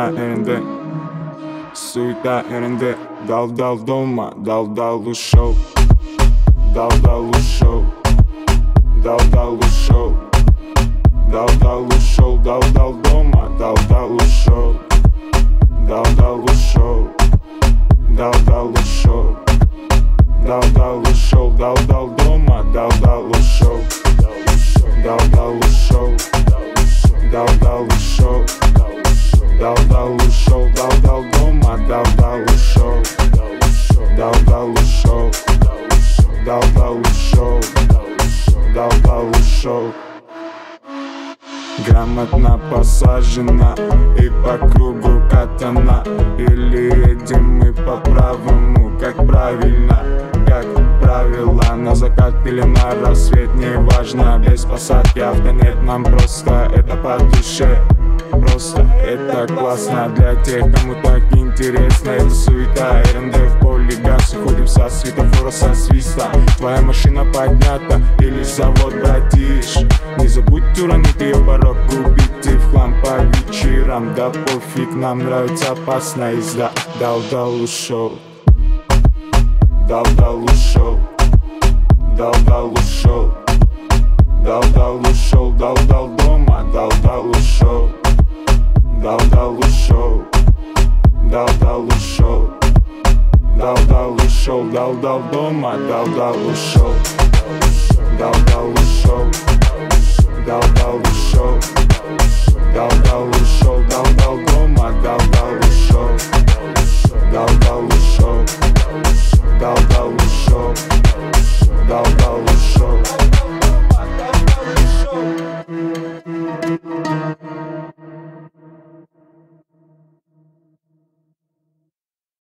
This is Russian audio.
суета ерінде, суета ерінде. Дал дома, дал ушел, дал ушел, дал ушел, дал ушел, дал дома, дал ушел, дал ушел, дал ушел, дал ушел, дал дома, дал ушел, дал ушел, дал ушел, дал ушел, дал дома, дал ушел, дал ушел, дал ушел, дал ушел. Грамотно посажена и по кругу катана. Или едем мы по правому, как правильно, как правило. На закат или на рассвет, не важно. Без посадки авто нет, нам просто это по душе. Просто это классно для тех, кому так интересно. Это суета, РНД в поле газ. Уходим со светофора, со свиста. Твоя машина поднята или завод, братиш. Не забудь уронить ее порог, убить и в хлам по вечерам. Да пофиг, нам нравится опасная езда. Дал ушел, дал ушел, дал ушел, дал ушел, дал дома, дал ушел, дал ушел, дал ушел, дал ушел, дал дома, дал ушел, дал ушел, дал ушел, дал ушел, дал дома, дал ушел,